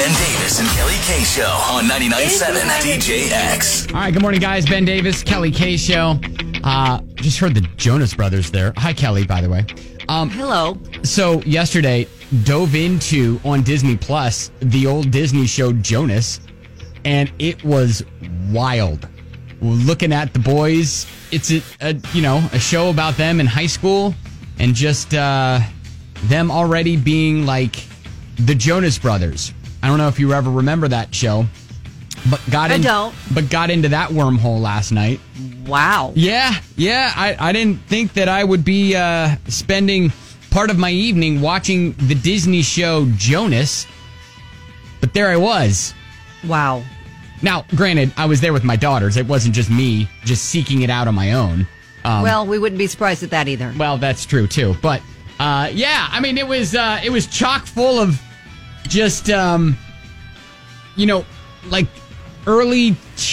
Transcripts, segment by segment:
Ben Davis and Kelly K Show on 99.7 DJX. All right, good morning, guys. Ben Davis, Kelly K Show. Just heard the Jonas Brothers there. Hi, Kelly, by the way. Hello. So yesterday, dove into, on Disney Plus, the old Disney show Jonas, and it was wild. Looking at the boys, it's a show about them in high school, and just them already being like the Jonas Brothers. I don't know if you ever remember that show, but got into that wormhole last night. Wow. Yeah. I didn't think that I would be spending part of my evening watching the Disney show Jonas, but there I was. Wow. Now, granted, I was there with my daughters. It wasn't just me just seeking it out on my own. Well, we wouldn't be surprised at that either. Well, that's true too. But yeah, I mean, it was chock full of just like early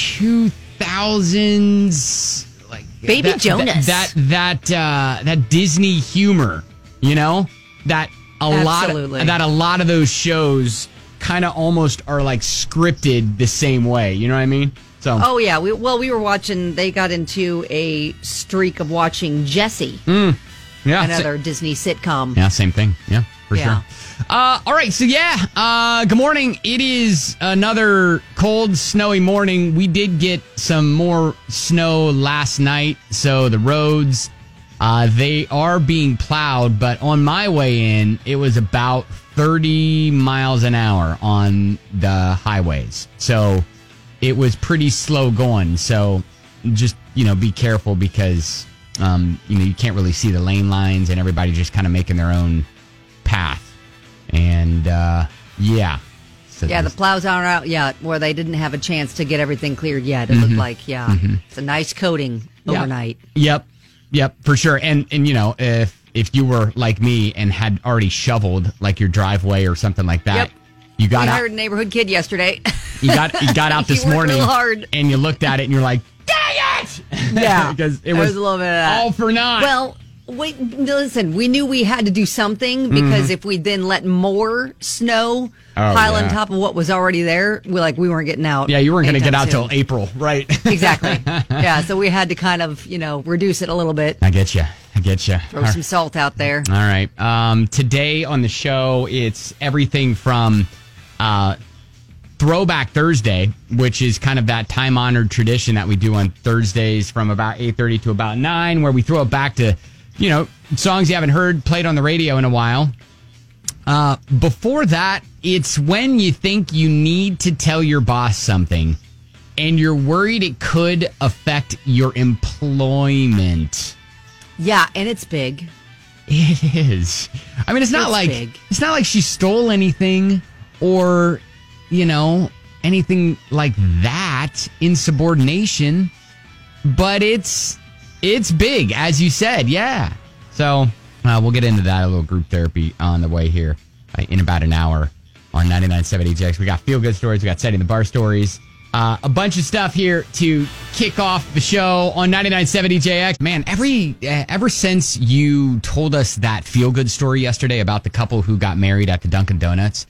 2000s, like Baby Jonas. That Disney humor, that a lot of those shows kind of almost are like scripted the same way. You know what I mean? So. Oh yeah, we were watching. They got into a streak of watching Jessie. Yeah, another Disney sitcom. Yeah, same thing. Yeah, for sure. All right, so good morning. It is another cold, snowy morning. We did get some more snow last night, so the roads, they are being plowed, but on my way in, it was about 30 miles an hour on the highways. So it was pretty slow going. So just, be careful because, you can't really see the lane lines and everybody just kind of making their own path. And, So the plows aren't out yet, where they didn't have a chance to get everything cleared yet. It looked like, it's a nice coating overnight. Yep, for sure. And if you were like me and had already shoveled like your driveway or something like that, you got out. I heard a neighborhood kid yesterday. You got out this morning real hard. And you looked at it and you're like, dang it! Yeah, because it was a little bit of that. All for naught. Well, wait, listen, we knew we had to do something because if we then let more snow pile on top of what was already there, we weren't getting out. Yeah, you weren't going to get out till April, right? Exactly. Yeah, so we had to kind of, reduce it a little bit. I get you. Throw some salt out there. All right. Today on the show, it's everything from Throwback Thursday, which is kind of that time-honored tradition that we do on Thursdays from about 8:30 to about 9, where we throw it back to, songs you haven't heard played on the radio in a while. Before that, it's when you think you need to tell your boss something and you're worried it could affect your employment. Yeah, and it's big. It is. I mean, it's not like she stole anything or, anything like that, insubordination, but it's big, as you said. Yeah. So we'll get into that, a little group therapy on the way here in about an hour on 99.7 DJX. We got feel good stories. We got setting the bar stories. A bunch of stuff here to kick off the show on 99.7 DJX. Man, ever since you told us that feel good story yesterday about the couple who got married at the Dunkin' Donuts,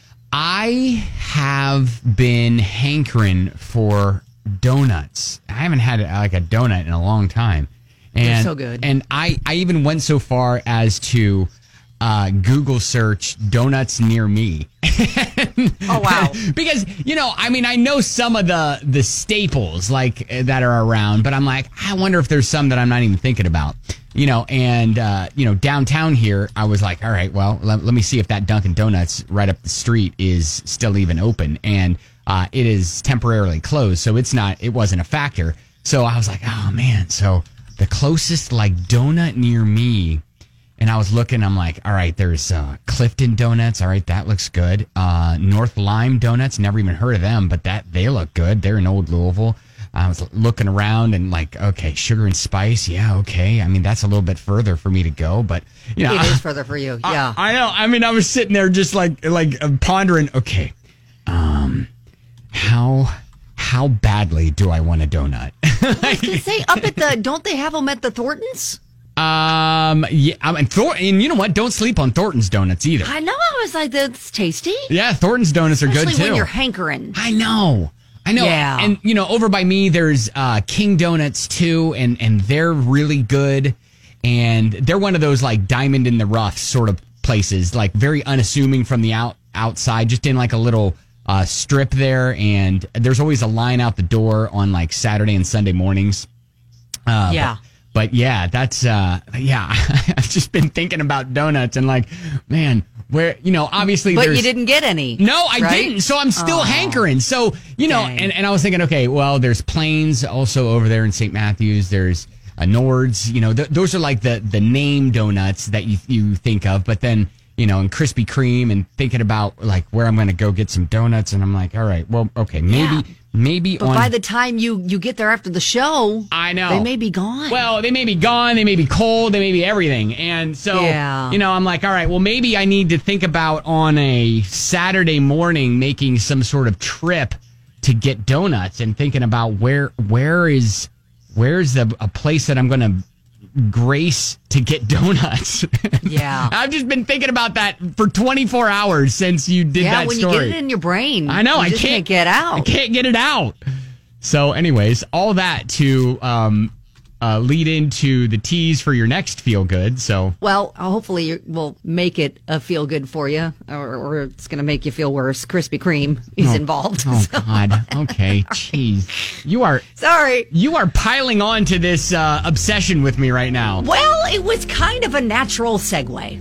I have been hankering for donuts. I haven't had a donut in a long time. And, they're so good. And I even went so far as to Google search donuts near me. Oh, wow. Because, I know some of the staples that are around, but I'm like, I wonder if there's some that I'm not even thinking about. Downtown here, I was like, all right, well, let me see if that Dunkin' Donuts right up the street is still even open. And it is temporarily closed, so it wasn't a factor. So I was like, oh, man. So the closest donut near me, and I was looking, I'm like, all right, there's Clifton Donuts. All right, that looks good. North Lime Donuts, never even heard of them, but they look good. They're in Old Louisville. I was looking around and okay, Sugar and Spice. Yeah, okay. I mean, that's a little bit further for me to go, but it is further for you. Yeah, I know. I mean, I was sitting there just pondering. Okay, how badly do I want a donut? I was gonna say, don't they have them at the Thorntons? Yeah, and you know what? Don't sleep on Thornton's donuts either. I know. I was like, that's tasty. Yeah, Thornton's donuts are good too. When you're hankering. I know. Yeah. And over by me, there's King Donuts too, and they're really good. And they're one of those like diamond in the rough sort of places, like very unassuming from the outside, just in like a little strip there. And there's always a line out the door on like Saturday and Sunday mornings. But yeah, that's, I've just been thinking about donuts and like, man, where, obviously But you didn't get any. No, I didn't. So I'm still hankering. So, and I was thinking, okay, well, there's Plains also over there in St. Matthews. There's Nord's, those are like the name donuts that you think of. But then, and Krispy Kreme and thinking about like where I'm going to go get some donuts. And I'm like, all right, well, okay, maybe but by the time you get there after the show, I know they may be gone. Well, they may be gone. They may be cold. They may be everything. And so, I'm like, all right, well, maybe I need to think about on a Saturday morning making some sort of trip to get donuts and thinking about where's a place that I'm going to grace to get donuts. Yeah. I've just been thinking about that for 24 hours since you did that story. Yeah, when you get it in your brain. I know. I can't get out. I can't get it out. So anyways, all that to lead into the tease for your next Feel Good. So, well, hopefully we'll make it a feel good for you, or it's going to make you feel worse. Krispy Kreme is involved. Oh God. Okay. Jeez. You are piling on to this obsession with me right now. Well, it was kind of a natural segue.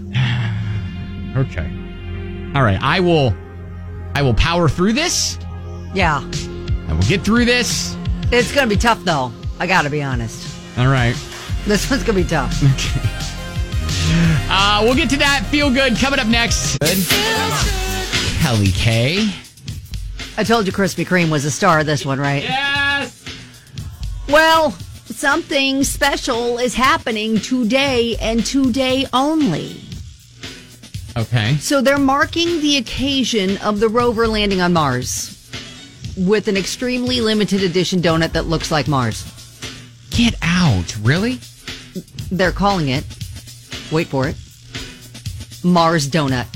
Okay. All right. I will power through this. Yeah. I will get through this. It's going to be tough, though. I got to be honest. All right. This one's going to be tough. Okay. We'll get to that. Feel Good coming up next. Good. Kelly K. I told you Krispy Kreme was a star of this one, right? Yes. Well, something special is happening today and today only. Okay. So they're marking the occasion of the rover landing on Mars with an extremely limited edition donut that looks like Mars. Get out. Really? They're calling it, wait for it, Mars Donut.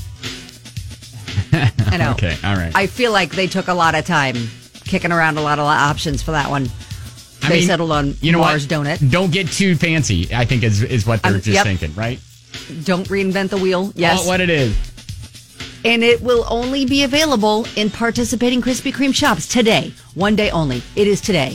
I know. Okay, all right. I feel like they took a lot of time kicking around a lot of options for that one. They settled on Mars Donut. Don't get too fancy, I think is what they're just thinking, right? Don't reinvent the wheel. Yes. What it is. And it will only be available in participating Krispy Kreme shops today. One day only. It is today.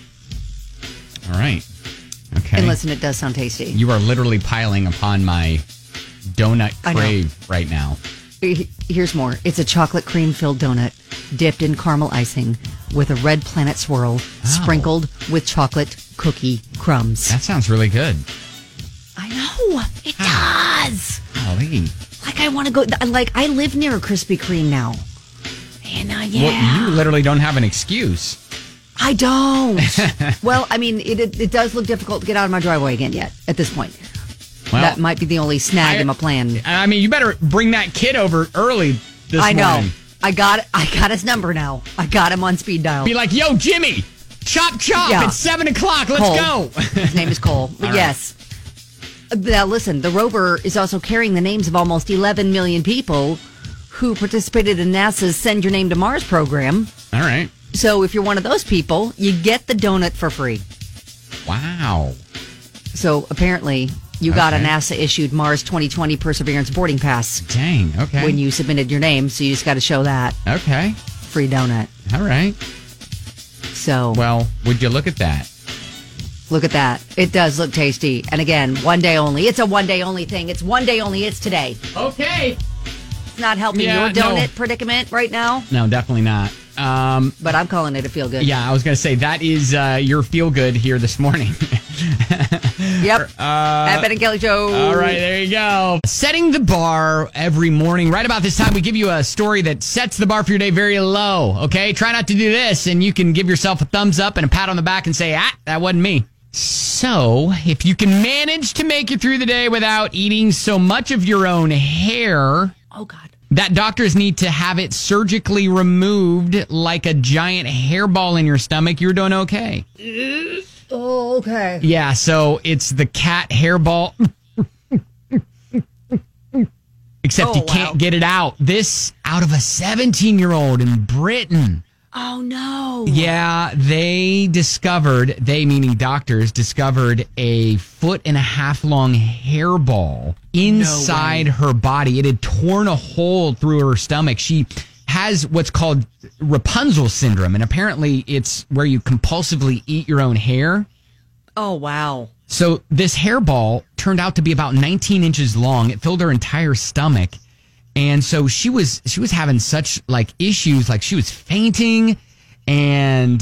All right. Okay. And listen, it does sound tasty. You are literally piling upon my donut crave right now. Here's more. It's a chocolate cream-filled donut dipped in caramel icing with a red planet swirl sprinkled with chocolate cookie crumbs. That sounds really good. I know. It does. Golly. Like, I want to go. Like, I live near a Krispy Kreme now. And, Well, you literally don't have an excuse. I don't. Well, I mean, it does look difficult to get out of my driveway again yet at this point. Well, that might be the only snag in my plan. I mean, you better bring that kid over early this morning. I know. I got his number now. I got him on speed dial. Be like, yo, Jimmy, chop. It's 7 o'clock. Let's go. His name is Cole. Yes. Now, listen, the rover is also carrying the names of almost 11 million people who participated in NASA's Send Your Name to Mars program. All right. So if you're one of those people, you get the donut for free. Wow. So apparently you got a NASA-issued Mars 2020 Perseverance boarding pass. Dang, okay. When you submitted your name, so you just got to show that. Okay. Free donut. All right. So. Well, would you look at that? Look at that. It does look tasty. And again, one day only. It's a one day only thing. It's one day only. It's today. Okay. It's not helping your donut predicament right now. No, definitely not. But I'm calling it a feel good. Yeah, I was going to say that is your feel good here this morning. Yep. At Ben and Kelly Show. All right, there you go. Setting the bar every morning. Right about this time, we give you a story that sets the bar for your day very low. Okay, try not to do this, and you can give yourself a thumbs up and a pat on the back and say, that wasn't me. So, if you can manage to make it through the day without eating so much of your own hair. Oh, God. That doctors need to have it surgically removed like a giant hairball in your stomach, you're doing okay. Oh, okay. Yeah, so it's the cat hairball. Except you can't get it out. This out of a 17-year-old in Britain. Oh, no. Yeah, they meaning doctors, discovered a 1.5 foot long hairball inside her body. It had torn a hole through her stomach. She has what's called Rapunzel syndrome, and apparently it's where you compulsively eat your own hair. Oh, wow. So this hairball turned out to be about 19 inches long. It filled her entire stomach. And so she was having such like issues, like she was fainting and,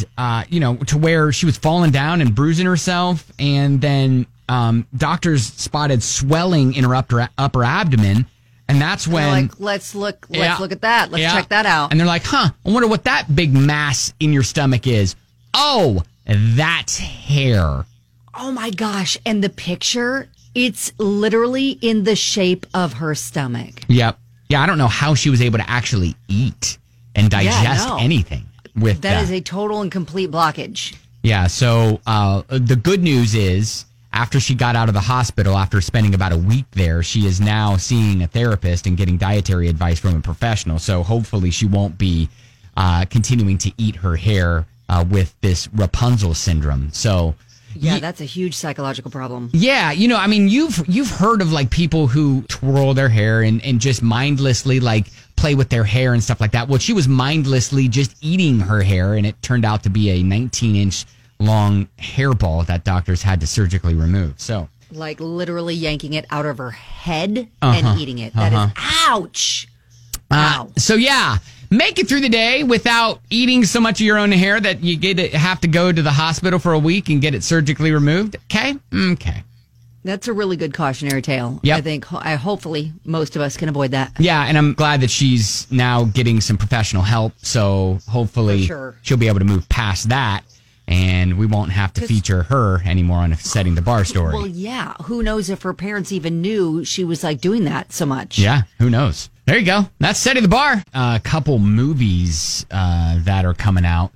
to where she was falling down and bruising herself. And then doctors spotted swelling in her upper abdomen. And that's when like, let's look at that. Let's check that out. And they're like, I wonder what that big mass in your stomach is. Oh, that's hair. Oh my gosh. And the picture, it's literally in the shape of her stomach. Yep. Yeah, I don't know how she was able to actually eat and digest anything with that. That is a total and complete blockage. Yeah, so the good news is after she got out of the hospital, after spending about a week there, she is now seeing a therapist and getting dietary advice from a professional. So hopefully she won't be continuing to eat her hair with this Rapunzel syndrome. So yeah, that's a huge psychological problem. Yeah, you've heard of like people who twirl their hair and just mindlessly like play with their hair and stuff like that. Well, she was mindlessly just eating her hair, and it turned out to be a 19-inch long hairball that doctors had to surgically remove. So, like literally yanking it out of her head and eating it. That is ouch. Wow. So yeah. Make it through the day without eating so much of your own hair that you have to go to the hospital for a week and get it surgically removed. Okay? Okay. That's a really good cautionary tale. Yep. Hopefully most of us can avoid that. Yeah, and I'm glad that she's now getting some professional help. So hopefully she'll be able to move past that, and we won't have to feature her anymore on a Setting the Bar story. Well, yeah. Who knows if her parents even knew she was like doing that so much? Yeah, who knows? There you go. That's Setting the Bar. A couple movies that are coming out.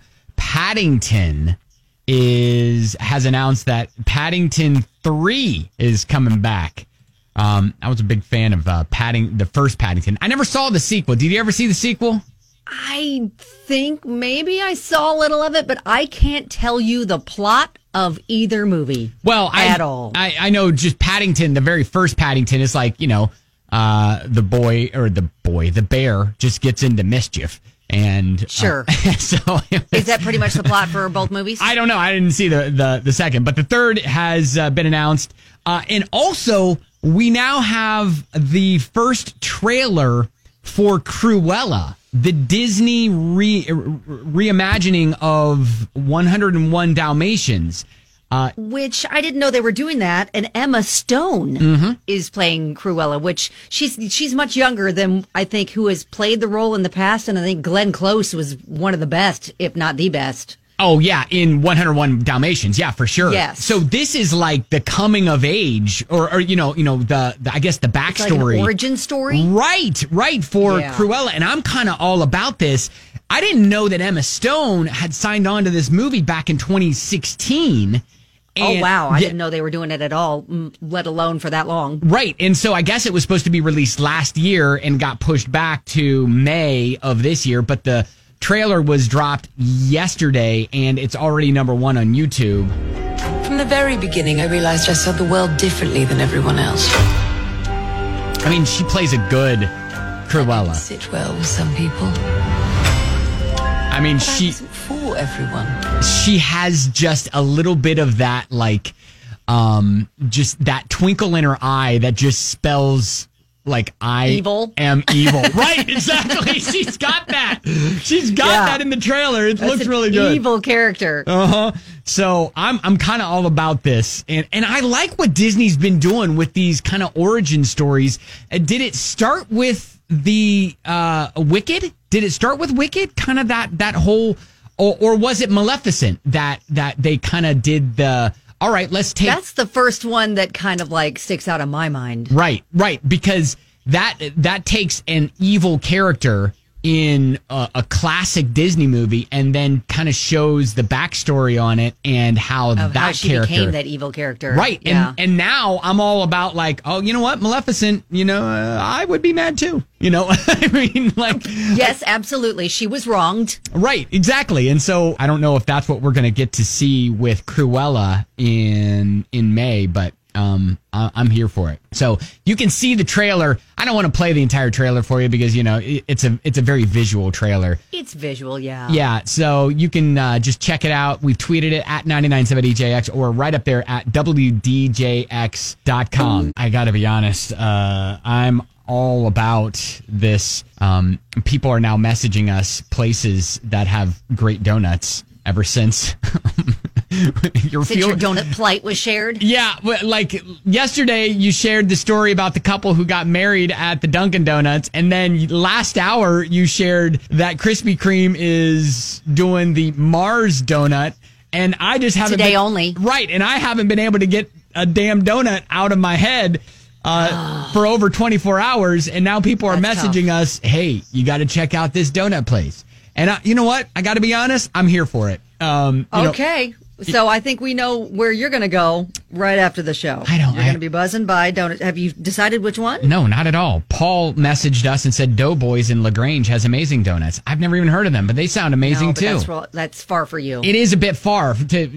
Paddington has announced that Paddington 3 is coming back. I was a big fan of the first Paddington. I never saw the sequel. Did you ever see the sequel? I think maybe I saw a little of it, but I can't tell you the plot of either movie. Well, at all. I know just Paddington, the very first Paddington is like, the bear just gets into mischief. And sure. So is that pretty much the plot for both movies? I don't know. I didn't see the second, but the third has been announced. And also, we now have the first trailer for Cruella, the Disney reimagining of 101 Dalmatians. Which I didn't know they were doing that. And Emma Stone is playing Cruella, which she's much younger than I think who has played the role in the past. And I think Glenn Close was one of the best, if not the best. Oh, yeah, in 101 Dalmatians. Yeah, for sure. Yes. So this is like the coming of age or the I guess the backstory. It's like an origin story. Right, for Cruella. And I'm kind of all about this. I didn't know that Emma Stone had signed on to this movie back in 2016. Oh, wow. I didn't know they were doing it at all, let alone for that long. Right. And so I guess it was supposed to be released last year and got pushed back to May of this year. But the trailer was dropped yesterday, and it's already #1 on YouTube. From the very beginning, I realized I saw the world differently than everyone else. I mean, she plays a good Cruella. Sit well with some people. I mean, she isn't for everyone. She has just a little bit of that, like, just that twinkle in her eye that just spells like I am evil. Right, exactly. She's got that. She's got that in the trailer. It looks really good. Evil character. So I'm kind of all about this, and I like what Disney's been doing with these kind of origin stories. Did it start with the Wicked? Did it start with Wicked? Kind of that whole, or was it Maleficent that they kind of did the? All right, let's take. That's the first one that kind of like sticks out in my mind. Right, because that takes an evil character in a classic Disney movie and then kind of shows the backstory on it and how she became that evil character. Right. Yeah. And now I'm all about like, oh, you know what? Maleficent, I would be mad too. I mean, like. Yes, absolutely. She was wronged. Right. Exactly. And so I don't know if that's what we're going to get to see with Cruella in May, but I'm here for it. So you can see the trailer. I don't want to play the entire trailer for you because, it's a very visual trailer. It's visual, yeah. Yeah. So you can just check it out. We've tweeted it at 997DJX or right up there at WDJX.com. I got to be honest. I'm all about this. People are now messaging us places that have great donuts ever since your donut plight was shared. Yeah, like yesterday you shared the story about the couple who got married at the Dunkin' Donuts, and then last hour you shared that Krispy Kreme is doing the Mars donut, and I just haven't today only. Right, and I haven't been able to get a damn donut out of my head for over 24 hours, and now people are messaging us, hey, you got to check out this donut place. And you know what? I got to be honest, I'm here for it. Okay. So I think we know where you're going to go right after the show. You're going to be buzzing by donuts. Have you decided which one? No, not at all. Paul messaged us and said Doughboys in LaGrange has amazing donuts. I've never even heard of them, but they sound amazing too. That's far for you. It is a bit far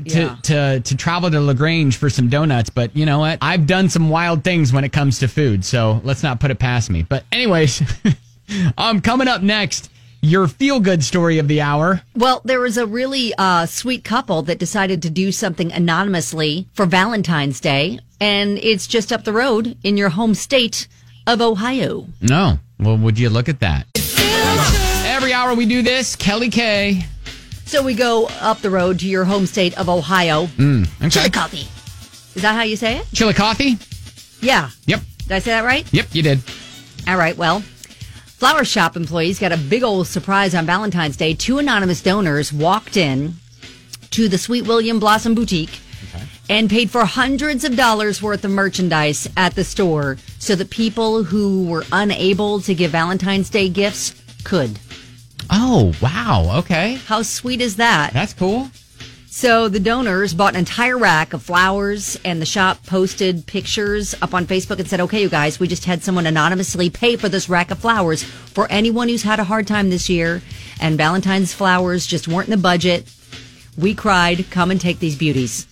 to travel to LaGrange for some donuts, but you know what? I've done some wild things when it comes to food, so let's not put it past me. But anyways, coming up next, your feel-good story of the hour. Well, there was a really sweet couple that decided to do something anonymously for Valentine's Day, and it's just up the road in your home state of Ohio. No. Well, would you look at that? Every hour we do this, Kelly K. So we go up the road to your home state of Ohio. Okay. Chillicothe. Is that how you say it? Chillicothe? Yeah. Yep. Did I say that right? Yep, you did. All right, well. Flower shop employees got a big old surprise on Valentine's Day. 2 anonymous donors walked in to the Sweet William Blossom Boutique and paid for hundreds of dollars worth of merchandise at the store so that people who were unable to give Valentine's Day gifts could. Oh, wow. Okay. How sweet is that? That's cool. So the donors bought an entire rack of flowers, and the shop posted pictures up on Facebook and said, okay, you guys, we just had someone anonymously pay for this rack of flowers for anyone who's had a hard time this year, and Valentine's flowers just weren't in the budget. We cried, come and take these beauties.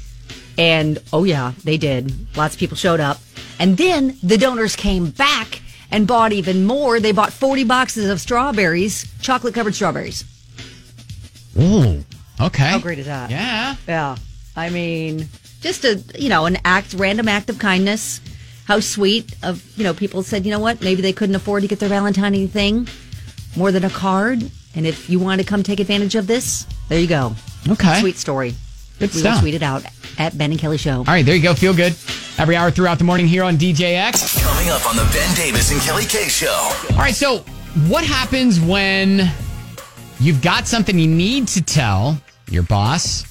And, oh yeah, they did. Lots of people showed up. And then the donors came back and bought even more. They bought 40 boxes of strawberries, chocolate-covered strawberries. Ooh. Okay. How great is that? Yeah. Yeah. I mean, just an random act of kindness. How sweet of, people said, you know what? Maybe they couldn't afford to get their Valentine thing more than a card. And if you want to come take advantage of this, there you go. Okay. Sweet story. Good we stuff. will tweet it out at Ben and Kelly Show. All right, there you go. Feel good. Every hour throughout the morning here on DJX. Coming up on the Ben Davis and Kelly K Show. All right, so what happens when you've got something you need to tell your boss,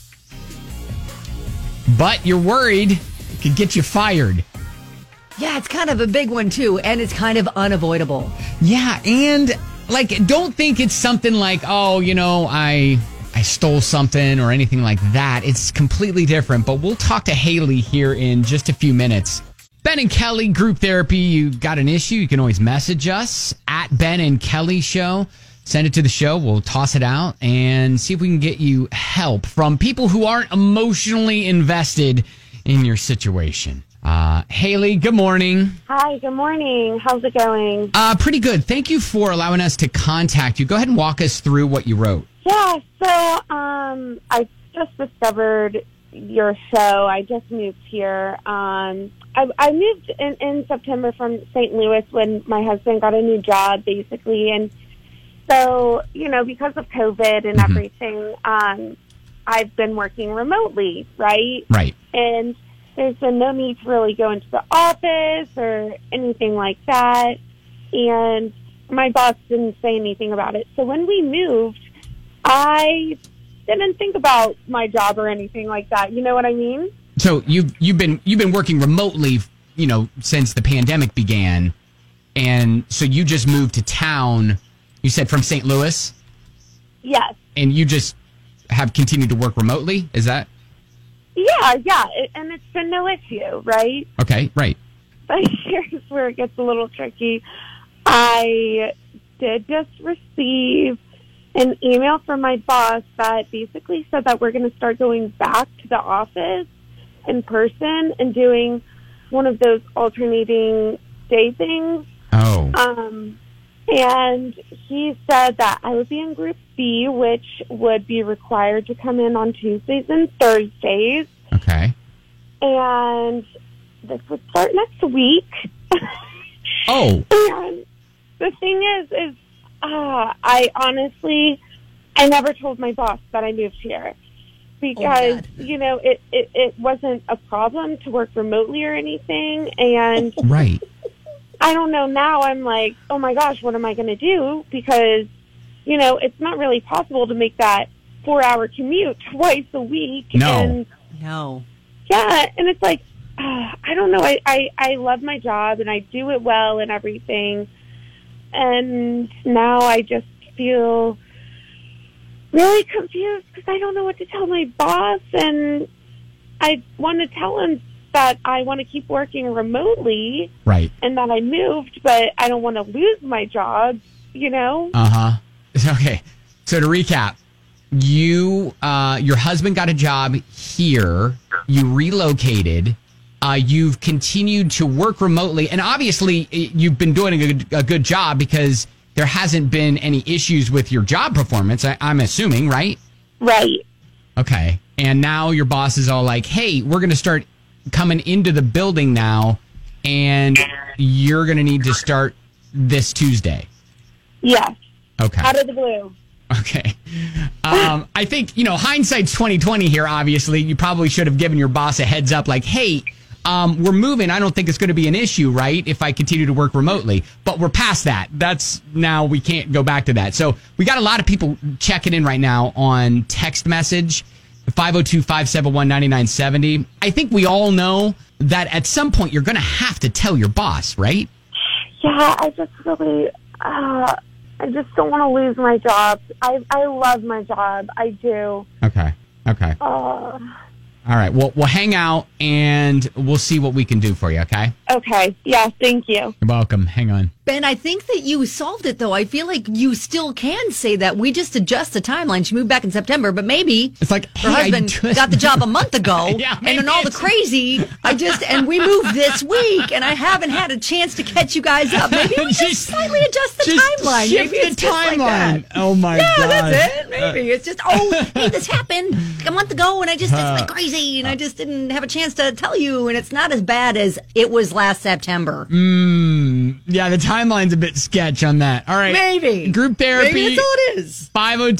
but you're worried it could get you fired? Yeah, it's kind of a big one, too, and it's kind of unavoidable. Yeah, and, don't think it's something like, oh, I stole something or anything like that. It's completely different, but we'll talk to Haley here in just a few minutes. Ben and Kelly Group Therapy, you got an issue, you can always message us at Ben and Kelly Show. Send it to the show. We'll toss it out and see if we can get you help from people who aren't emotionally invested in your situation. Haley, good morning. Hi, good morning. How's it going? Pretty good. Thank you for allowing us to contact you. Go ahead and walk us through what you wrote. Yeah, so I just discovered your show. I just moved here. I moved in September from St. Louis when my husband got a new job, basically, and so, because of COVID and everything, I've been working remotely, right? Right. And there's been no need to really go into the office or anything like that. And my boss didn't say anything about it. So when we moved, I didn't think about my job or anything like that. You know what I mean? So you've been working remotely, since the pandemic began, and so you just moved to town You said from St. Louis? Yes. And you just have continued to work remotely? Is that? Yeah. And it's been no issue, right? Okay, right. But here's where it gets a little tricky. I did just receive an email from my boss that basically said that we're going to start going back to the office in person and doing one of those alternating day things. Oh. And he said that I would be in Group B, which would be required to come in on Tuesdays and Thursdays. Okay. And this would start next week. Oh. And the thing is I never told my boss that I moved here because, it wasn't a problem to work remotely or anything. And right. I don't know. Now I'm like, oh my gosh, what am I going to do? Because, it's not really possible to make that 4-hour commute twice a week. No. Yeah. And it's like, I don't know. I love my job and I do it well and everything. And now I just feel really confused because I don't know what to tell my boss. And I want to tell him that I want to keep working remotely. Right. And that I moved, but I don't want to lose my job, Uh-huh. Okay. So to recap, your husband got a job here. You relocated. You've continued to work remotely. And obviously, you've been doing a good job because there hasn't been any issues with your job performance, I'm assuming, right? Right. Okay. And now your boss is all like, hey, we're going to start coming into the building now, and you're going to need to start this Tuesday. Yes. Okay. Out of the blue. Okay. I think, hindsight's 20/20 here, obviously. You probably should have given your boss a heads up like, hey, we're moving. I don't think it's going to be an issue, right, if I continue to work remotely. But we're past that. Now we can't go back to that. So we got a lot of people checking in right now on text message, 502-571-9970. I think we all know that at some point you're going to have to tell your boss, right? Yeah, I just really... I just don't want to lose my job. I love my job. I do. Okay. All right. Well, we'll hang out and we'll see what we can do for you, okay? Okay. Yeah, thank you. You're welcome. Hang on. Ben, I think that you solved it, though. I feel like you still can say that. We just adjust the timeline. She moved back in September, but maybe it's like her husband got the job a month ago. Yeah, and in all the crazy, and we moved this week, and I haven't had a chance to catch you guys up. Maybe we just slightly adjust the timeline. Shift Maybe it's the timeline. Like oh, my God. Yeah, that's it. Maybe. It's just, hey, this happened a month ago, and I just, it's like crazy, and I just didn't have a chance to tell you, and it's not as bad as it was last September. Yeah, the timeline's a bit sketch on that. All right. Maybe. Group therapy. Maybe that's all it is.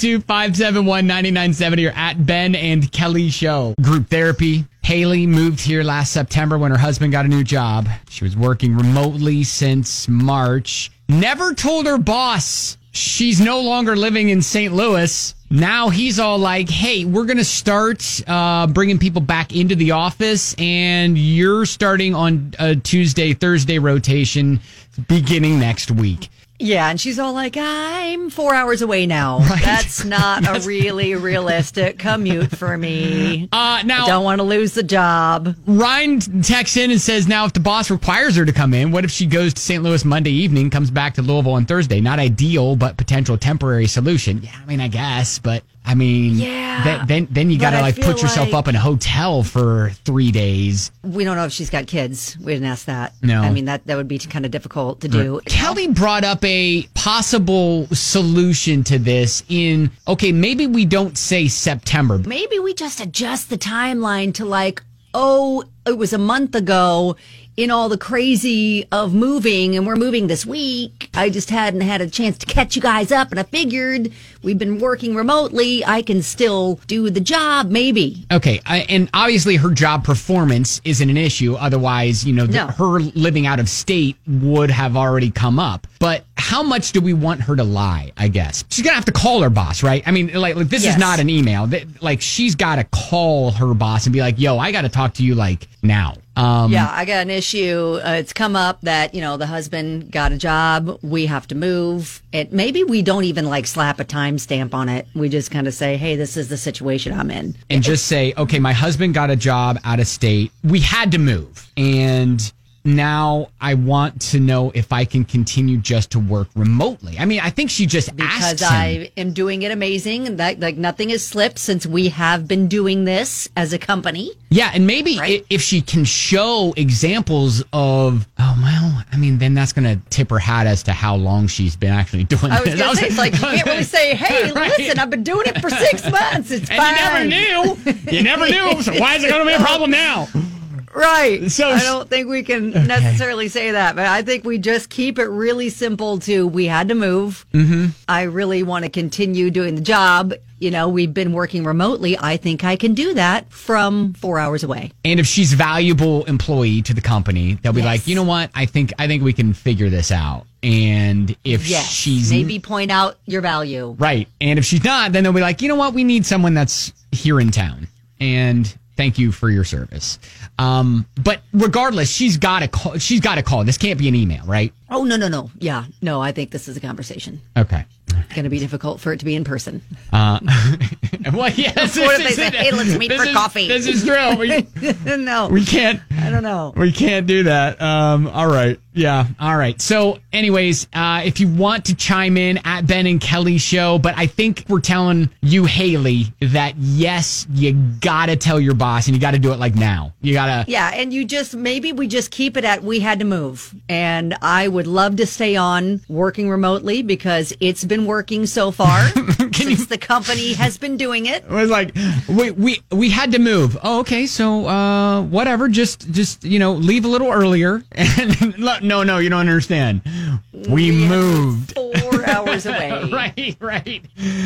502-571-9970 or at Ben and Kelly Show. Group therapy. Haley moved here last September when her husband got a new job. She was working remotely since March. Never told her boss she's no longer living in St. Louis. Now he's all like, hey, we're going to start bringing people back into the office, and you're starting on a Tuesday, Thursday rotation beginning next week. Yeah, and she's all like, I'm 4 hours away now. Right. That's not a really realistic commute for me. Now, I don't want to lose the job. Ryan texts in and says, now if the boss requires her to come in, what if she goes to St. Louis Monday evening, comes back to Louisville on Thursday? Not ideal, but potential temporary solution. Yeah, I guess, but yeah. Then you got to put yourself up in a hotel for 3 days. We don't know if she's got kids. We didn't ask that. No. That would be kind of difficult to do. Kelly brought up a possible solution to this maybe we don't say September. Maybe we just adjust the timeline to it was a month ago in all the crazy of moving, and we're moving this week. I just hadn't had a chance to catch you guys up, and I figured we've been working remotely. I can still do the job, maybe. Okay, and obviously her job performance isn't an issue. Otherwise, her living out of state would have already come up. But how much do we want her to lie, I guess? She's going to have to call her boss, right? I mean, like this is not an email. Like, she's got to call her boss and be like, yo, I got to talk to you, like, now. I got an issue. It's come up that, the husband got a job. We have to move. Maybe we don't even like slap a timestamp on it. We just kind of say, hey, this is the situation I'm in. And just say, okay, my husband got a job out of state. We had to move. And now I want to know if I can continue just to work remotely. I mean, I think she just asked him. Because I am doing it amazing. Like nothing has slipped since we have been doing this as a company. Yeah, and maybe if she can show examples of, then that's going to tip her hat as to how long she's been actually doing this. I was going to say, it's like, you can't really say, hey, listen, I've been doing it for 6 months. It's fine. You never knew. So why is it going to be a problem now? Right. So I don't think we can necessarily say that, but I think we just keep it really simple to we had to move. Mm-hmm. I really want to continue doing the job. We've been working remotely. I think I can do that from 4 hours away. And if she's a valuable employee to the company, they'll be like, you know what? I think we can figure this out. And if she's maybe point out your value. Right. And if she's not, then they'll be like, you know what? We need someone that's here in town. And thank you for your service. But regardless, she's got to call. She's got to call. This can't be an email, right? Oh, no. Yeah. No, I think this is a conversation. Okay. It's going to be difficult for it to be in person. Well, yes. What if they say, hey, let's meet for coffee? This is true. No. We can't. I don't know. We can't do that. All right. Yeah. All right. So anyways, if you want to chime in at Ben and Kelly Show, but I think we're telling you, Haley, that yes, you got to tell your boss and you got to do it like now. You got to. Yeah. And maybe we just keep it at we had to move. And I would love to stay on working remotely because it's been working so far since the company has been doing it. It was like, we had to move. Oh, okay. So, whatever. Just, leave a little earlier. And no, you don't understand. We moved 4 hours away. Right.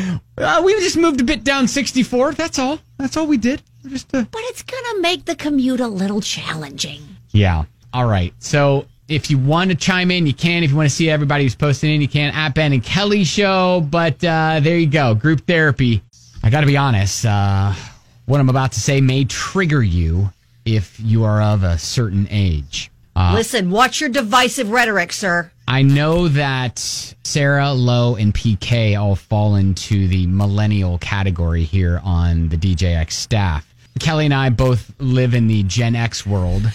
We just moved a bit down 64. That's all we did. But it's going to make the commute a little challenging. Yeah. All right. So if you want to chime in, you can. If you want to see everybody who's posting in, you can at Ben and Kelly Show. But there you go. Group therapy. I got to be honest. What I'm about to say may trigger you if you are of a certain age. Listen, watch your divisive rhetoric, sir. I know that Sarah, Lo, and PK all fall into the millennial category here on the DJX staff. Kelly and I both live in the Gen X world.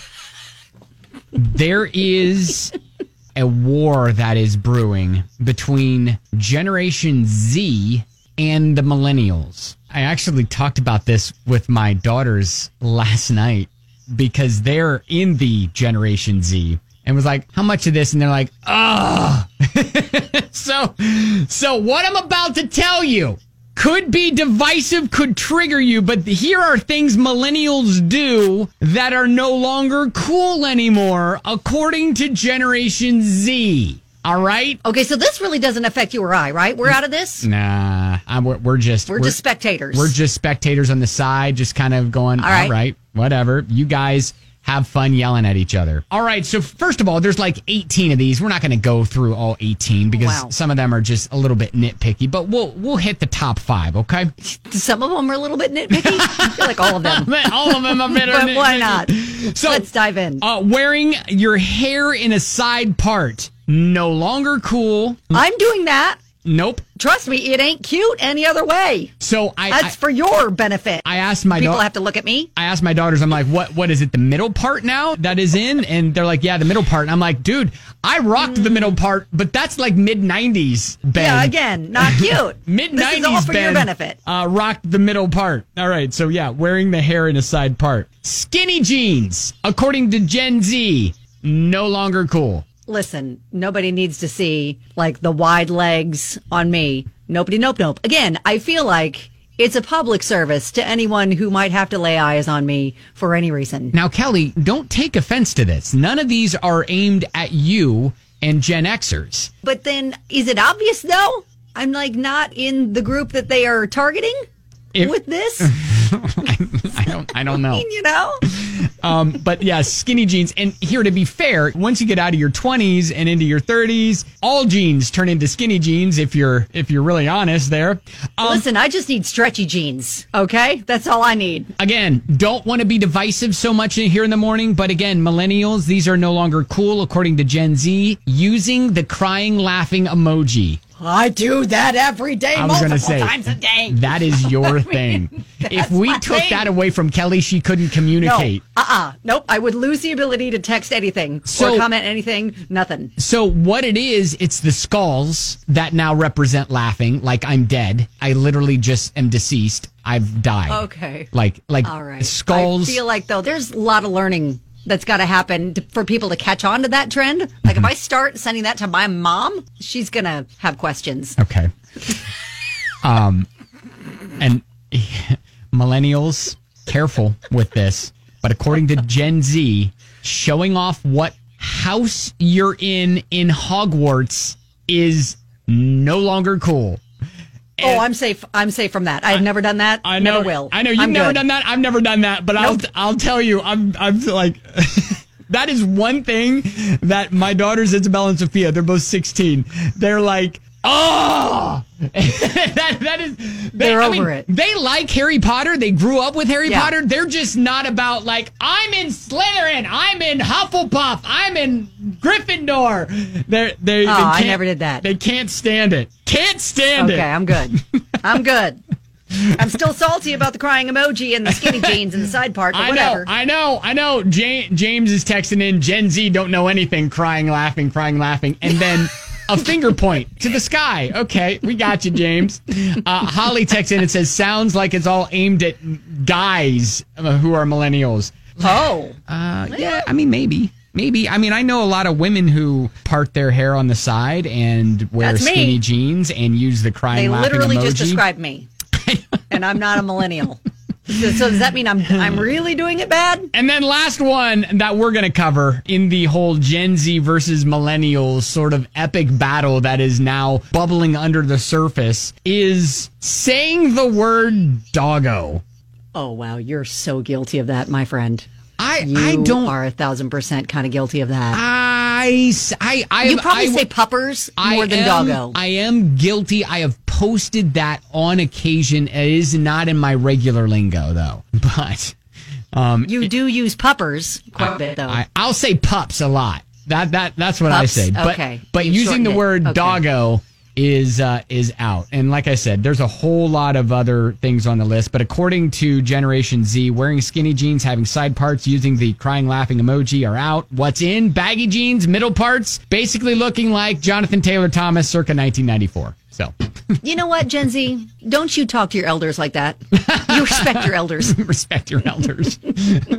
There is a war that is brewing between Generation Z and the millennials. I actually talked about this with my daughters last night because they're in the Generation Z and was like, how much of this? And they're like, oh. So what I'm about to tell you could be divisive, could trigger you, but here are things millennials do that are no longer cool anymore, according to Generation Z. All right? Okay, so this really doesn't affect you or I, right? We're out of this? Nah, we're just spectators. We're just spectators on the side, just kind of going, all right, whatever. You guys have fun yelling at each other. All right, so first of all, there's like 18 of these. We're not going to go through all 18 because some of them are just a little bit nitpicky, but we'll hit the top 5, okay? Some of them are a little bit nitpicky? I feel like all of them. All of them are better. But why not? So let's dive in. Wearing your hair in a side part, no longer cool. I'm doing that. Nope. Trust me, it ain't cute any other way. So that's for your benefit. I asked my people have to look at me. I asked my daughters, I'm like, what is it? The middle part now that is in? And they're like, yeah, the middle part. And I'm like, dude, I rocked the middle part, but that's like mid-90s, Ben. Yeah, again, not cute. Mid-90s, this is all for Ben, your benefit. Rocked the middle part. All right, so yeah, wearing the hair in a side part. Skinny jeans, according to Gen Z, no longer cool. Listen, nobody needs to see like the wide legs on me. Nobody, nope. Again, I feel like it's a public service to anyone who might have to lay eyes on me for any reason. Now, Kelly, don't take offense to this. None of these are aimed at you and Gen Xers. But then, is it obvious though? I'm like not in the group that they are targeting with this. I don't know. You know? But yeah, skinny jeans. And here, to be fair, once you get out of your 20s and into your 30s, all jeans turn into skinny jeans if you're really honest there. Listen, I just need stretchy jeans, okay? That's all I need. Again, don't want to be divisive so much here in the morning, but again, millennials, these are no longer cool, according to Gen Z, using the crying, laughing emoji. I do that every day, multiple times a day. That is your thing. If we took that away from Kelly, she couldn't communicate. Nope. I would lose the ability to text anything or comment anything. Nothing. So what it is, it's the skulls that now represent laughing. Like I'm dead. I literally just am deceased. I've died. Okay. Like all right. Skulls. I feel like, though, there's a lot of learning that's got to happen for people to catch on to that trend. Like if I start sending that to my mom, she's going to have questions. Okay. And millennials, careful with this. But according to Gen Z, showing off what house you're in Hogwarts is no longer cool. And I'm safe. I'm safe from that. I've never done that. I know. Never will. I know you've never done that. I've never done that. But Nope. I'll tell you, I'm like, that is one thing that my daughters, Isabel and Sophia, they're both 16. They're like, oh, that is. They're over it. They like Harry Potter. They grew up with Harry Yeah. Potter. They're just not about like, I'm in Slytherin. I'm in Hufflepuff. I'm in Gryffindor. They I can't- never did that. They can't stand it. Can't stand it. Okay, I'm good. I'm good. I'm still salty about the crying emoji and the skinny jeans and the side part, but whatever. I know. James is texting in, Gen Z don't know anything, crying, laughing, and then a finger point to the sky. Okay, we got you, James. Holly texts in and says, sounds like it's all aimed at guys who are millennials. Oh. Yeah, I mean, maybe. I mean, I know a lot of women who part their hair on the side and wear That's me. skinny jeans and use the crying, They laughing literally emoji. just described me. And I'm not a millennial. So does that mean I'm really doing it bad? And then last one that we're going to cover in the whole Gen Z versus millennials sort of epic battle that is now bubbling under the surface is saying the word doggo. Oh, wow. You're so guilty of that, my friend. I You don't. are 1,000% kind of guilty of that. You You probably say puppers more than doggo. I am guilty. I have posted that on occasion. It is not in my regular lingo, though. But You do use puppers quite a bit, though. I'll say pups a lot. That's what I Pups? say. But Okay. but You've using the shortened it. word Okay. doggo is out. And like I said, there's a whole lot of other things on the list. But according to Generation Z, wearing skinny jeans, having side parts, using the crying, laughing emoji are out. What's in? Baggy jeans, middle parts, basically looking like Jonathan Taylor Thomas circa 1994. So You know what, Gen Z? Don't you talk to your elders like that. You respect your elders. respect your elders. Do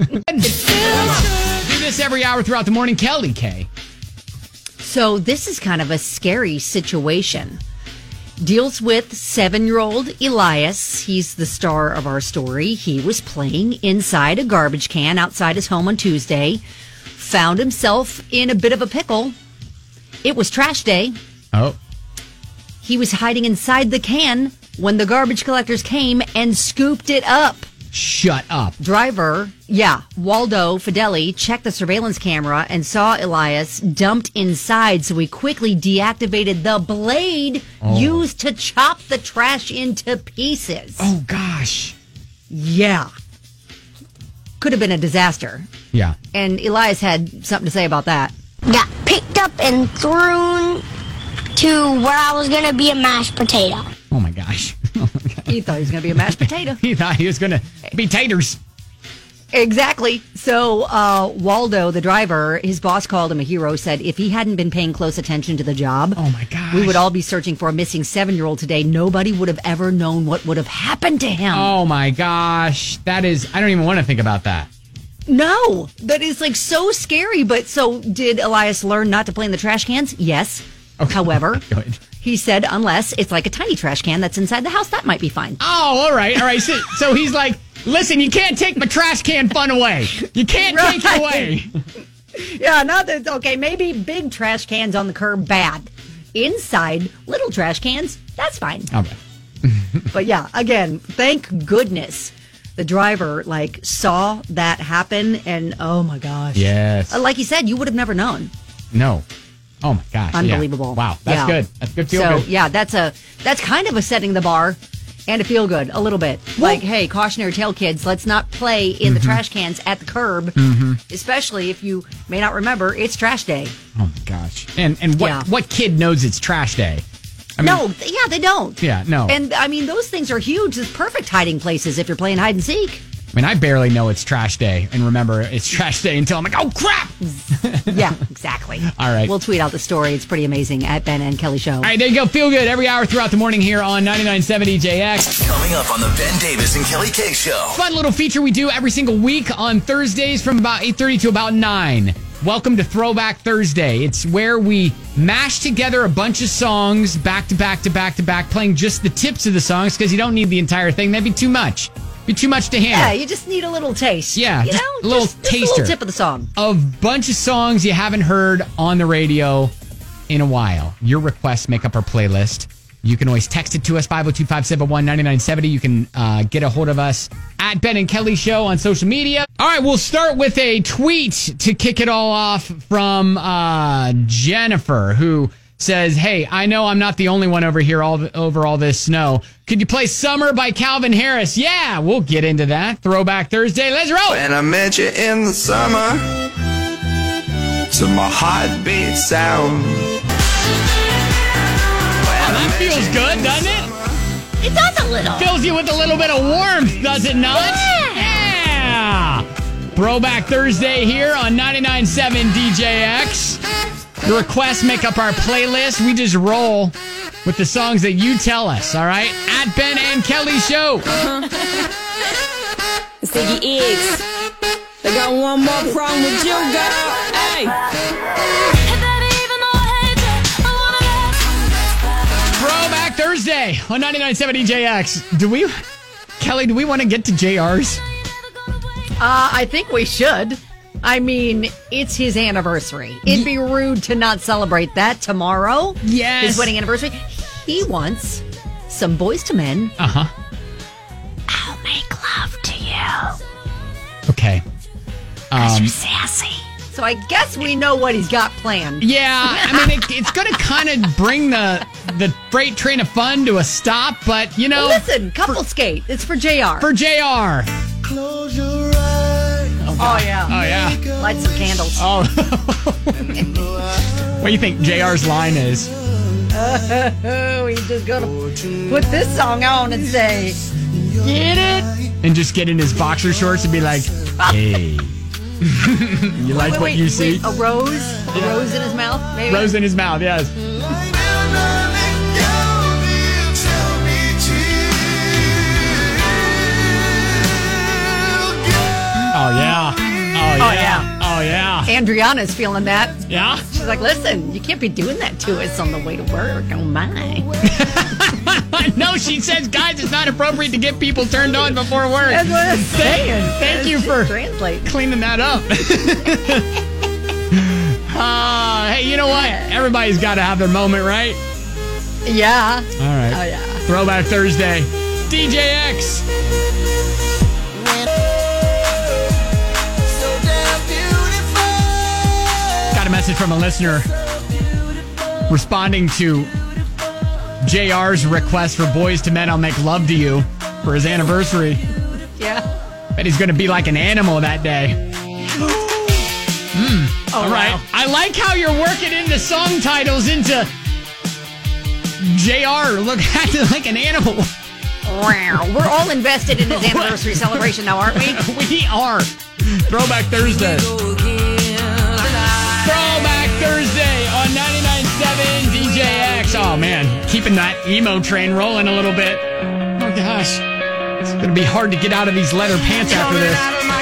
this every hour throughout the morning. Kelly K. So this is kind of a scary situation. Deals with 7-year-old Elias. He's the star of our story. He was playing inside a garbage can outside his home on Tuesday. Found himself in a bit of a pickle. It was trash day. Oh. He was hiding inside the can when the garbage collectors came and scooped it up. Shut up. Driver, Waldo Fideli checked the surveillance camera and saw Elias dumped inside, so he quickly deactivated the blade used to chop the trash into pieces. Oh, gosh. Yeah. Could have been a disaster. Yeah. And Elias had something to say about that. Got picked up and thrown to where I was going to be a mashed potato. Oh, my gosh. He thought he was going to be a mashed potato. He thought he was going to be taters. Exactly. So Waldo, the driver, his boss called him a hero, said if he hadn't been paying close attention to the job, Oh, my gosh. we would all be searching for a missing 7-year-old today. Nobody would have ever known what would have happened to him. Oh, my gosh. That is, I don't even want to think about that. No, that is like so scary. But so did Elias learn not to play in the trash cans? Yes. Okay. However, Good. he said unless it's like a tiny trash can that's inside the house, that might be fine. Oh, all right. So he's like, listen, you can't take my trash can fun away. You can't take it away. Yeah, not that. Okay, maybe big trash cans on the curb, bad. Inside, little trash cans, That's fine. Okay. But yeah, again, thank goodness the driver saw that happen, and oh my gosh. Yes. Like you said, you would have never known. No. Oh my gosh. Unbelievable. Yeah. Wow. That's good. That's good. Feel good. Yeah, that's kind of a setting the bar and a feel good a little bit. Hey, cautionary tale, kids, let's not play in the trash cans at the curb, especially if you may not remember it's trash day. Oh my gosh. And what kid knows it's trash day? They don't. Yeah, no. And I mean, those things are huge. It's perfect hiding places if you're playing hide and seek. I mean, I barely know it's trash day and remember it's trash day until I'm like, oh crap. Yeah, exactly. All right. We'll tweet out the story. It's pretty amazing at Ben and Kelly Show. All right, there you go. Feel good every hour throughout the morning here on 99.7 EJX. Coming up on the Ben Davis and Kelly K Show. Fun little feature we do every single week on Thursdays from about 8:30 to about 9. Welcome to Throwback Thursday. It's where we mash together a bunch of songs back to back to back to back, playing just the tips of the songs because you don't need the entire thing. That'd be too much. Be too much to handle. Yeah, you just need a little taste. Yeah, you know, a little taster. Just a little tip of the song. A bunch of songs you haven't heard on the radio in a while. Your requests make up our playlist. You can always text it to us, 502-571-9970. You can get a hold of us at Ben and Kelly Show on social media. All right, we'll start with a tweet to kick it all off from Jennifer, who says, hey, I know I'm not the only one over here over all this snow. Could you play Summer by Calvin Harris? Yeah, we'll get into that. Throwback Thursday. Let's roll. When I met you in the summer, to my heartbeat sound. That feels good, doesn't it? It does a little. Fills you with a little bit of warmth, does it not? Yeah. Throwback Thursday here on 99.7 DJX. The requests make up our playlist. We just roll with the songs that you tell us, all right? At Ben and Kelly Show. Ziggy X. They got one more problem with you, girl. Hey. Throwback Thursday on 99.7 DJX. Kelly, do we want to get to JR's? I think we should. I mean, it's his anniversary. It'd be rude to not celebrate that tomorrow. Yes. His wedding anniversary. He wants some Boys to Men. Uh-huh. I'll make love to you. Okay. You're sassy. So I guess we know what he's got planned. Yeah, I mean, it's going to kind of bring the freight train of fun to a stop, but, you know. Listen, couple skate. It's for JR. For JR. Close your eyes. Oh, yeah. Oh, yeah. Light some candles. Oh. What do you think JR's line is? Oh, he's just going to put this song on and say, get it? And just get in his boxer shorts and be like, hey. You like what you see? A rose? A rose in his mouth, maybe? Rose in his mouth, yes. Oh, yeah. Oh, yeah. Oh, yeah. Andriana's feeling that. Yeah? She's like, listen, you can't be doing that to us on the way to work. Oh, my. No, she says, guys, it's not appropriate to get people turned on before work. That's what I'm saying. Thank you for translate. cleaning that up. Hey, you know what? Everybody's got to have their moment, right? Yeah. All right. Oh, yeah. Throwback Thursday. DJX. Got a message from a listener responding to JR's request for Boys to Men, I'll make love to you for his anniversary. Yeah. Bet he's going to be like an animal that day. All right. Wow. I like how you're working into song titles into JR. Look, acting like an animal. Wow. We're all invested in his anniversary celebration now, aren't we? We are. Throwback Thursday. Throwback Thursday on 99.7 DJX. Oh, man. Keeping that emo train rolling a little bit. Oh, gosh. It's going to be hard to get out of these leather pants after this.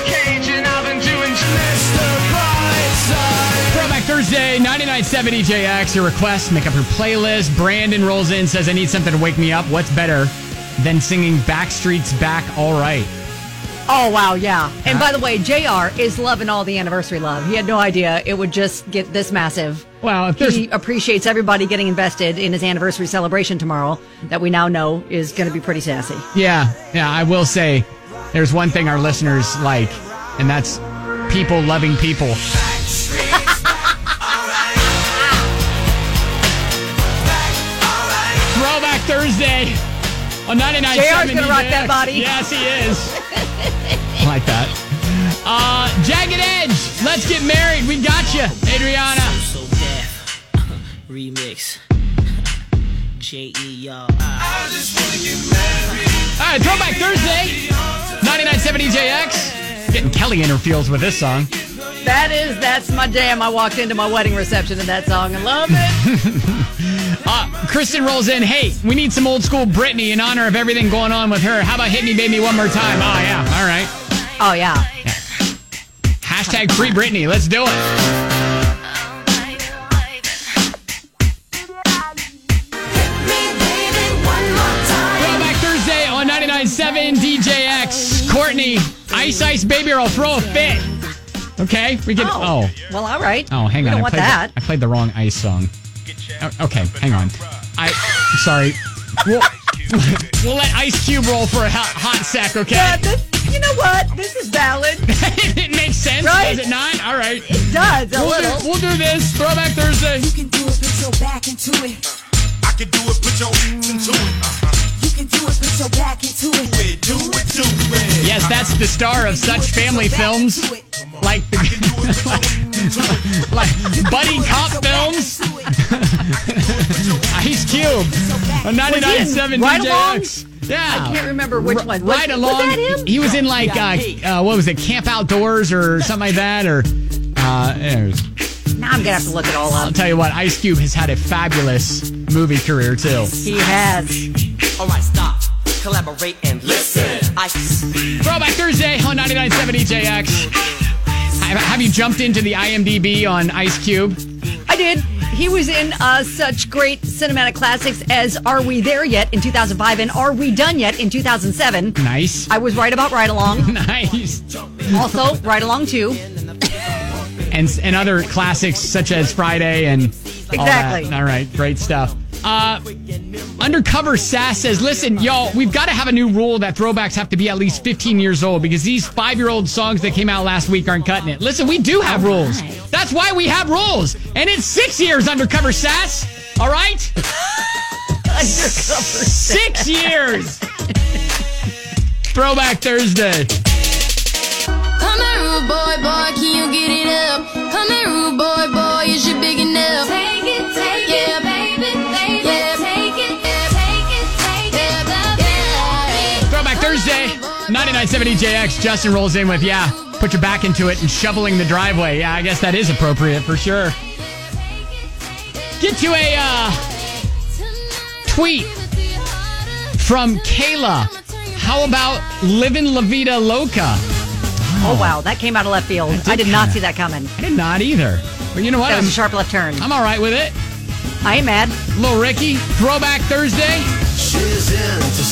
Throwback Thursday, 99.7 DJX. Your requests make up your playlist. Brandon rolls in, says, I need something to wake me up. What's better than singing Backstreet's Back All Right? Oh, wow, yeah. And by the way, JR is loving all the anniversary love. He had no idea it would just get this massive. Well, if he appreciates everybody getting invested in his anniversary celebration tomorrow that we now know is going to be pretty sassy. Yeah, I will say there's one thing our listeners like, and that's people loving people. Throwback Thursday on 99.7. JR's going to rock that body. Yes, he is. I like that. Jagged Edge, Let's Get Married. We got you, Adriana. So deaf. Remix. J.E. y'all. I just want to get married. All right, Throwback Thursday, 99.7 EJX. Getting Kelly in her feels with this song. That's my jam. I walked into my wedding reception to that song and loved it. Kristen rolls in. Hey, we need some old school Britney in honor of everything going on with her. How about Hit Me Baby one more time? Oh, yeah. All right. Oh, yeah. Hashtag free Britney. Let's do it. Throwback Thursday on 99.7 DJX. Courtney, Ice Baby Girl, throw a fit. Okay, we can. Oh, well, all right. Oh, hang on. We don't want that. I played the wrong Ice song. Okay, hang on. Sorry. We'll let Ice Cube roll for a hot sec. Okay. Yeah, you know what? This is valid. It makes sense, right? Does it not? All right. It does. We'll do this. Throwback Thursday. You can do it. Put your back into it. I can do it. Put your into it. You can do it. Put your back into it. Do it. Yes, that's the star of such family films like buddy cop films. Ice Cube on 99.7 DJX. Yeah, I can't remember which one. Right Along. Was that him? He was in like what was it, Camp Outdoors or something like that, or now I'm gonna have to look it all up. I'll tell you what, Ice Cube has had a fabulous movie career too. He has. All right, stop. Collaborate and listen. Throwback Thursday on 99.7 EJX. Have you jumped into the IMDb on Ice Cube? I did. He was in such great cinematic classics as Are We There Yet in 2005 and Are We Done Yet in 2007. Nice. I was right about Ride Along. Nice. Also, Ride Along 2. And other classics such as Friday and exactly. All right, great stuff. Undercover Sass says, listen, y'all, we've got to have a new rule that throwbacks have to be at least 15 years old because these 5-year-old songs that came out last week aren't cutting it. Listen, we do have rules. That's why we have rules. And it's 6 years, Undercover Sass. All right? Undercover Sass. 6 years. Throwback Thursday. Come here, rude boy, can you get it up? Come here, rude boy, is you big enough? Take it, yeah, baby, yeah, take it, yeah. Throwback Thursday, 99.7 EJX. Justin rolls in with, put your back into it and shoveling the driveway. Yeah, I guess that is appropriate for sure. Get to a tweet from Kayla. How about Livin' La Vida Loca? Oh, wow. That came out of left field. I did not see that coming. I did not either. But you know what? That was a sharp left turn. I'm all right with it. I ain't mad. Little Ricky, Throwback Thursday. She's into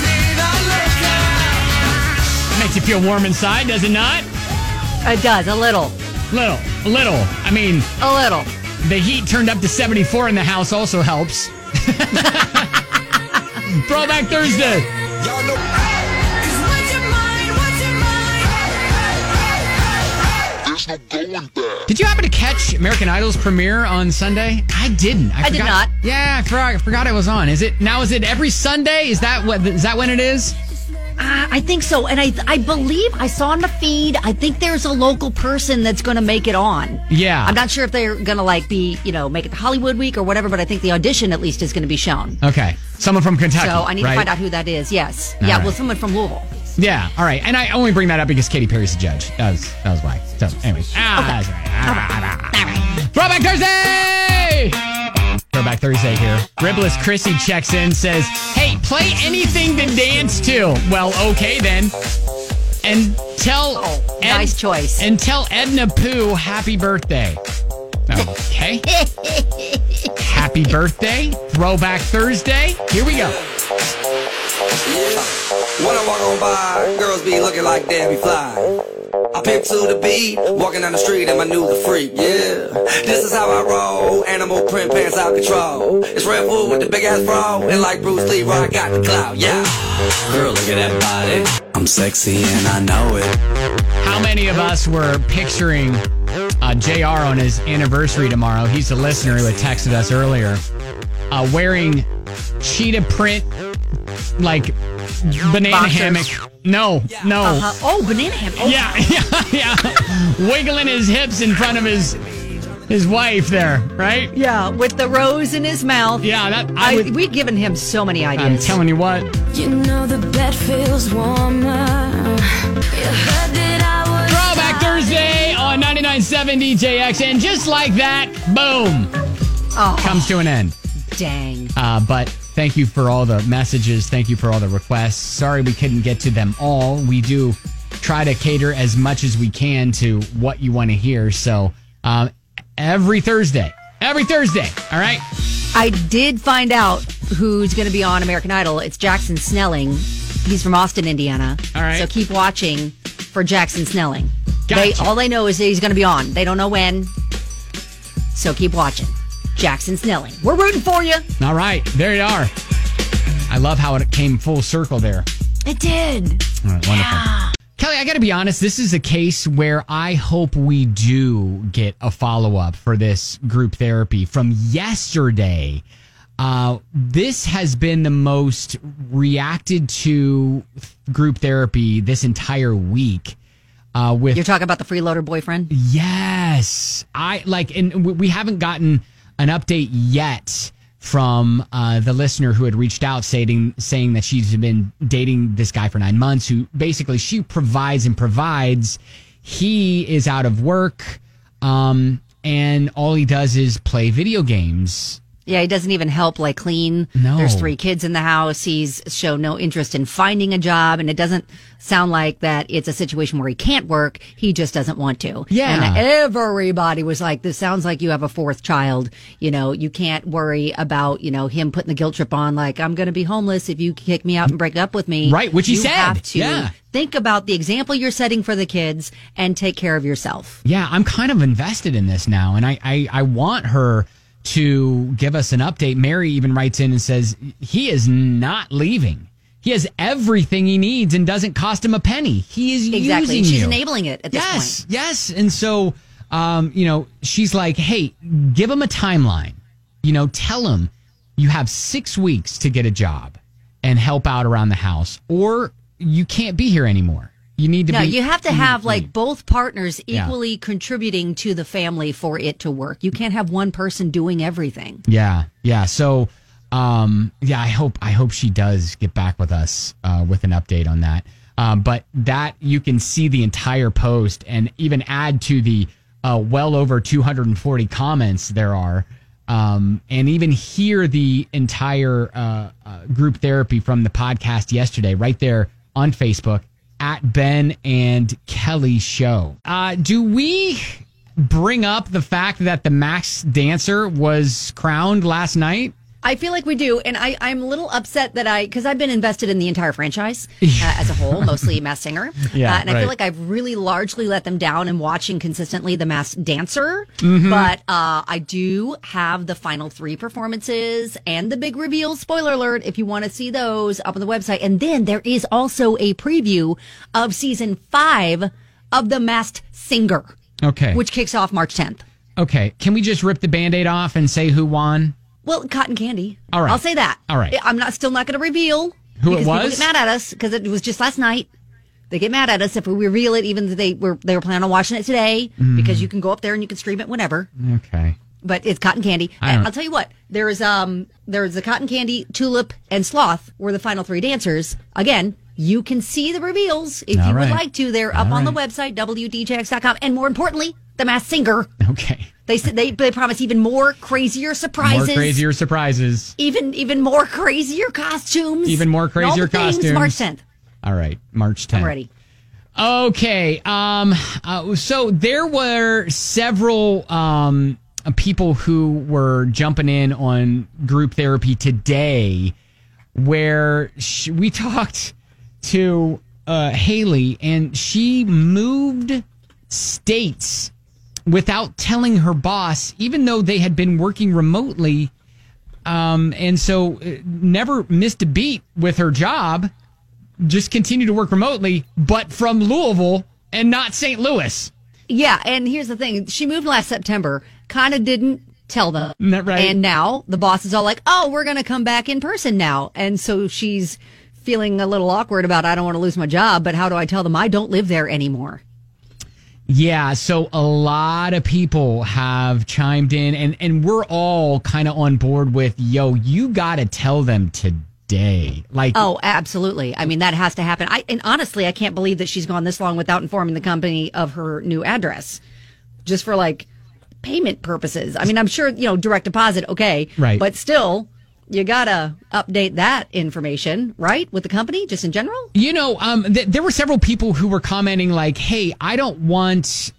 Makes you feel warm inside, does it not? It does, a little. Little. I mean, a little. The heat turned up to 74 in the house also helps. Throwback Thursday. Y'all know. Did you happen to catch American Idol's premiere on Sunday? I didn't. I did not. Yeah, I forgot it was on. Is it every Sunday? Is that when it is? I think so. And I believe I saw on the feed, I think there's a local person that's going to make it on. Yeah. I'm not sure if they're going to be, make it the Hollywood week or whatever, but I think the audition at least is going to be shown. Okay. Someone from Kentucky. So I need to find out who that is. Yes. All right. Well, someone from Louisville. Yeah, all right. And I only bring that up because Katy Perry's the judge. That was why. So, anyway. That's right. Throwback Thursday! Throwback Thursday here. Ribbless Chrissy checks in, says, hey, play anything to dance to. Well, okay then. And tell... nice choice. And tell Edna Pooh happy birthday. Okay. Happy birthday. Throwback Thursday. Here we go. When I walk on by, girls be looking like Debbie Fly. I pimp to the beat, walking down the street and my new the freak, yeah. This is how I roll, animal print pants out control. It's Red Bull with the big ass bro, and like Bruce Lee, I got the clout, yeah. Girl, look at that body, I'm sexy and I know it. How many of us were picturing JR on his anniversary tomorrow? He's the listener who had texted us earlier, wearing cheetah print, like banana Boxers. hammock. No. Oh, banana hammock. Oh. Yeah. Wiggling his hips in front of his wife there, right? Yeah, with the rose in his mouth. Yeah, we've given him so many ideas. I'm telling you what. You know the bed feels warmer. Throwback Thursday on 99.7 DJX, and just like that, boom, comes to an end. Dang. But thank you for all the messages. Thank you for all the requests. Sorry we couldn't get to them all. We do try to cater as much as we can to what you want to hear. So every Thursday, all right? I did find out who's going to be on American Idol. It's Jackson Snelling. He's from Austin, Indiana. All right. So keep watching for Jackson Snelling. Gotcha. All they know is that he's going to be on. They don't know when. So keep watching. Jackson Snelling. We're rooting for you. All right. There you are. I love how it came full circle there. It did. All right, wonderful. Yeah. Kelly, I got to be honest. This is a case where I hope we do get a follow-up for this group therapy from yesterday. This has been the most reacted to group therapy this entire week. You're talking about the freeloader boyfriend? Yes. And we haven't gotten an update yet from the listener who had reached out saying that she's been dating this guy for 9 months, who basically she provides. He is out of work, and all he does is play video games. Yeah, he doesn't even help clean. No. There's 3 kids in the house. He's shown no interest in finding a job, and it doesn't sound like that it's a situation where he can't work. He just doesn't want to. Yeah. And everybody was like, this sounds like you have a 4th child. You can't worry about, him putting the guilt trip on, like, I'm going to be homeless if you kick me out and break up with me. Right, which he said. You have to Yeah. think about the example you're setting for the kids and take care of yourself. Yeah, I'm kind of invested in this now, and I want her to give us an update. Mary even writes in and says he is not leaving. He has everything he needs and doesn't cost him a penny. He is Exactly. using She's you. enabling it at this point. Yes. And so, she's like, hey, give him a timeline. Tell him you have 6 weeks to get a job and help out around the house, or you can't be here anymore. You need to be. You have to have both partners equally contributing to the family for it to work. You can't have one person doing everything. Yeah. So, I hope she does get back with us with an update on that. But that you can see the entire post and even add to the well over 240 comments there are, and even hear the entire group therapy from the podcast yesterday right there on Facebook. At Ben and Kelly Show. Do we bring up the fact that the Masked Dancer was crowned last night? I feel like we do, and I'm a little upset that because I've been invested in the entire franchise as a whole, mostly Masked Singer, and I feel like I've really largely let them down in watching consistently the Masked Dancer, but I do have the final 3 performances and the big reveal, spoiler alert, if you want to see those up on the website, and then there is also a preview of season 5 of The Masked Singer, which kicks off March 10th. Okay, can we just rip the Band-Aid off and say who won? Well, Cotton Candy. All right. I'll say that. All right. I'm still not going to reveal who because it was. People get mad at us because it was just last night. They get mad at us if we reveal it, even though they were planning on watching it today, because you can go up there and you can stream it whenever. Okay. But it's Cotton Candy. And I'll tell you what, there's the Cotton Candy, Tulip, and Sloth were the final 3 dancers. Again, you can see the reveals if you would like to. They're up on the website, WDJX.com. And more importantly, the Masked Singer. Okay. They promise even more crazier surprises. Even more crazier costumes. Even more crazier costumes. March 10th. All right, March 10th. I'm ready. Okay. So there were several people who were jumping in on group therapy today, where we talked to Haley, and she moved states without telling her boss, even though they had been working remotely, and so never missed a beat with her job, just continued to work remotely, but from Louisville and not St. Louis. Yeah, and here's the thing. She moved last September, kind of didn't tell them. Right. And now the boss is all like, oh, we're going to come back in person now. And so she's feeling a little awkward about, I don't want to lose my job, but how do I tell them I don't live there anymore? Yeah, so a lot of people have chimed in, and we're all kind of on board with, yo, you got to tell them today. Like, oh, absolutely. I mean, that has to happen. And honestly, I can't believe that she's gone this long without informing the company of her new address, just for like payment purposes. I mean, I'm sure, direct deposit, okay. Right. But still, you got to update that information, right, with the company, just in general? There were several people who were commenting like, hey, I don't want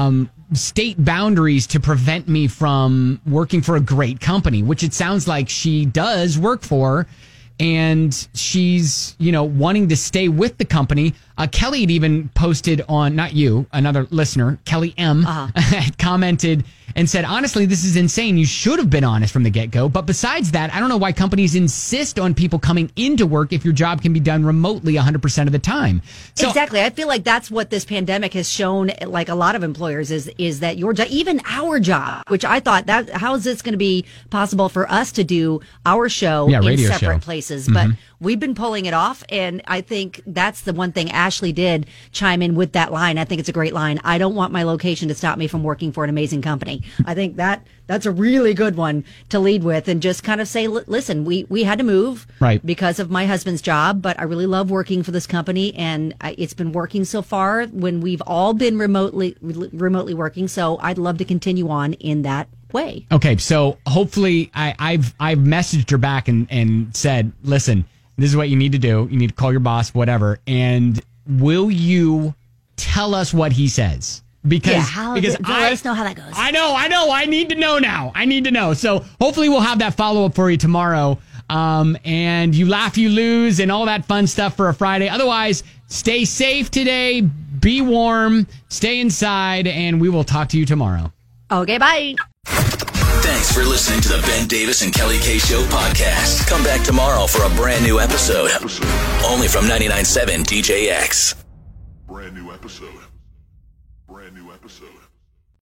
state boundaries to prevent me from working for a great company, which it sounds like she does work for. And she's, wanting to stay with the company. Kelly had even posted on, not you, another listener, Kelly M, had commented and said, honestly, this is insane. You should have been honest from the get-go. But besides that, I don't know why companies insist on people coming into work if your job can be done remotely 100% of the time. So, exactly. I feel like that's what this pandemic has shown, like a lot of employers, is that your job, even our job, which I thought, how is this going to be possible for us to do our show in separate places? But we've been pulling it off, and I think that's the one thing Ashley did chime in with that line. I think it's a great line. I don't want my location to stop me from working for an amazing company. I think that's a really good one to lead with, and just kind of say, listen, we had to move because of my husband's job, but I really love working for this company, and it's been working so far when we've all been remotely working. So I'd love to continue on in that way. Okay, so hopefully I've messaged her back and said, listen, this is what you need to do. You need to call your boss, whatever. And will you tell us what he says? Because let us know how that goes. I know. I need to know now. I need to know. So hopefully we'll have that follow-up for you tomorrow. And you laugh, you lose, and all that fun stuff for a Friday. Otherwise, stay safe today. Be warm. Stay inside. And we will talk to you tomorrow. Okay, bye. Thanks for listening to the Ben Davis and Kelly K Show podcast. Come back tomorrow for a brand new episode. Only from 99.7 DJX. Brand new episode.